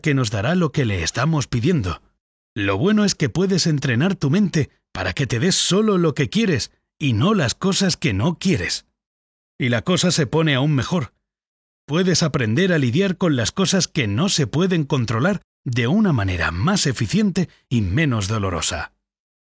que nos dará lo que le estamos pidiendo. Lo bueno es que puedes entrenar tu mente para que te des solo lo que quieres y no las cosas que no quieres. Y la cosa se pone aún mejor. Puedes aprender a lidiar con las cosas que no se pueden controlar de una manera más eficiente y menos dolorosa.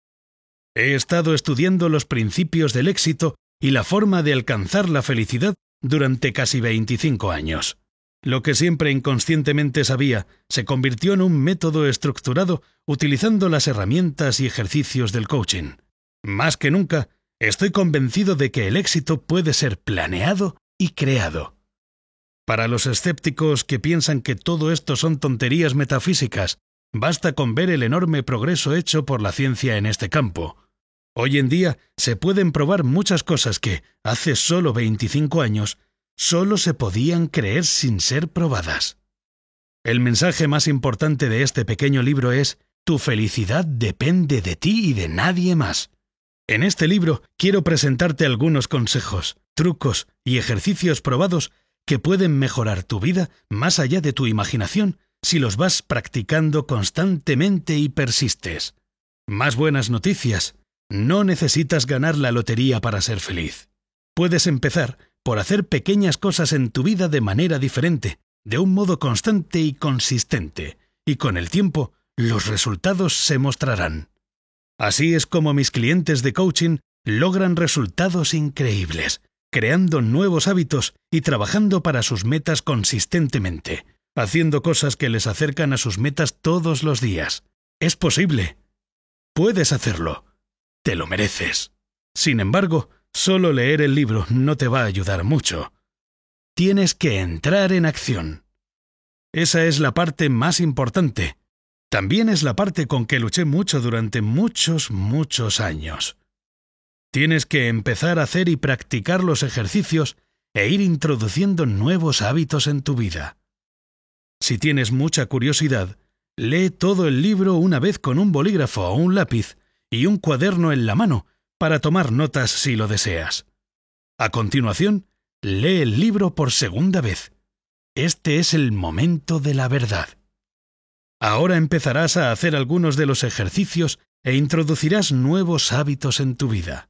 He estado estudiando los principios del éxito y la forma de alcanzar la felicidad durante casi 25 años. Lo que siempre inconscientemente sabía se convirtió en un método estructurado utilizando las herramientas y ejercicios del coaching. Más que nunca, estoy convencido de que el éxito puede ser planeado y creado. Para los escépticos que piensan que todo esto son tonterías metafísicas, basta con ver el enorme progreso hecho por la ciencia en este campo. Hoy en día se pueden probar muchas cosas que, hace solo 25 años, solo se podían creer sin ser probadas. El mensaje más importante de este pequeño libro es: tu felicidad depende de ti y de nadie más. En este libro quiero presentarte algunos consejos, trucos y ejercicios probados que pueden mejorar tu vida más allá de tu imaginación si los vas practicando constantemente y persistes. Más buenas noticias. No necesitas ganar la lotería para ser feliz. Puedes empezar por hacer pequeñas cosas en tu vida de manera diferente, de un modo constante y consistente, y con el tiempo los resultados se mostrarán. Así es como mis clientes de coaching logran resultados increíbles, creando nuevos hábitos y trabajando para sus metas consistentemente, haciendo cosas que les acercan a sus metas todos los días. Es posible. Puedes hacerlo. Te lo mereces. Sin embargo, solo leer el libro no te va a ayudar mucho. Tienes que entrar en acción. Esa es la parte más importante. También es la parte con que luché mucho durante muchos años. Tienes que empezar a hacer y practicar los ejercicios e ir introduciendo nuevos hábitos en tu vida. Si tienes mucha curiosidad, lee todo el libro una vez con un bolígrafo o un lápiz y un cuaderno en la mano para tomar notas si lo deseas. A continuación, lee el libro por segunda vez. Este es el momento de la verdad. Ahora empezarás a hacer algunos de los ejercicios e introducirás nuevos hábitos en tu vida.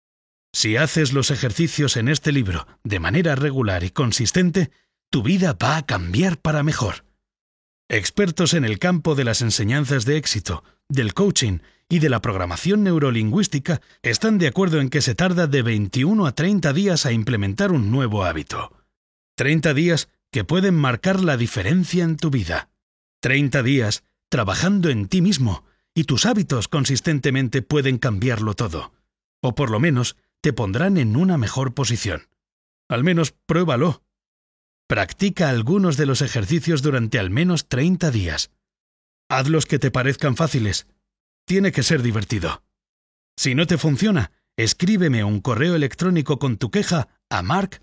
Si haces los ejercicios en este libro de manera regular y consistente, tu vida va a cambiar para mejor. Expertos en el campo de las enseñanzas de éxito, del coaching y de la programación neurolingüística están de acuerdo en que se tarda de 21 a 30 días a implementar un nuevo hábito. 30 días que pueden marcar la diferencia en tu vida. 30 días trabajando en ti mismo y tus hábitos consistentemente pueden cambiarlo todo. O por lo menos te pondrán en una mejor posición. Al menos pruébalo. Practica algunos de los ejercicios durante al menos 30 días. Haz los que te parezcan fáciles. Tiene que ser divertido. Si no te funciona, escríbeme un correo electrónico con tu queja a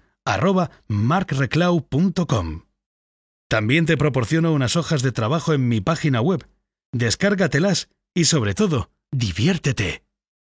mark@markreclau.com. También te proporciono unas hojas de trabajo en mi página web. Descárgatelas y, sobre todo, diviértete.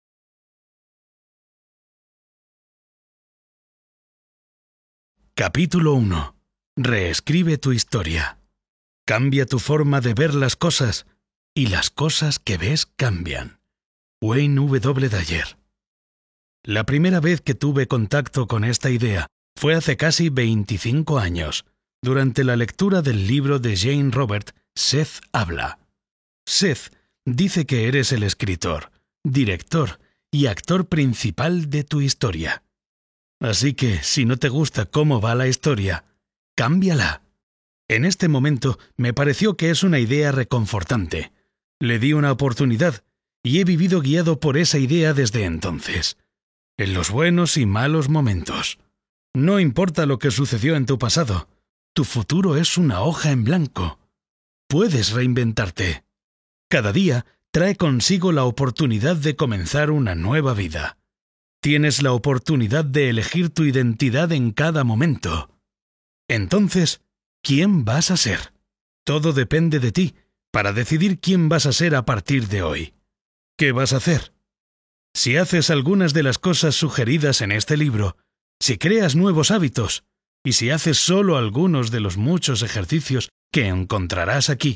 Capítulo 1. Reescribe tu historia. Cambia tu forma de ver las cosas y las cosas que ves cambian. Wayne W. Dyer. La primera vez que tuve contacto con esta idea fue hace casi 25 años, durante la lectura del libro de Jane Robert, Seth habla. Seth dice que eres el escritor, director y actor principal de tu historia. Así que, si no te gusta cómo va la historia, cámbiala. En este momento me pareció que es una idea reconfortante. Le di una oportunidad y he vivido guiado por esa idea desde entonces. En los buenos y malos momentos. No importa lo que sucedió en tu pasado, tu futuro es una hoja en blanco. Puedes reinventarte. Cada día trae consigo la oportunidad de comenzar una nueva vida. Tienes la oportunidad de elegir tu identidad en cada momento. Entonces, ¿quién vas a ser? Todo depende de ti para decidir quién vas a ser a partir de hoy. ¿Qué vas a hacer? Si haces algunas de las cosas sugeridas en este libro, si creas nuevos hábitos, y si haces solo algunos de los muchos ejercicios que encontrarás aquí,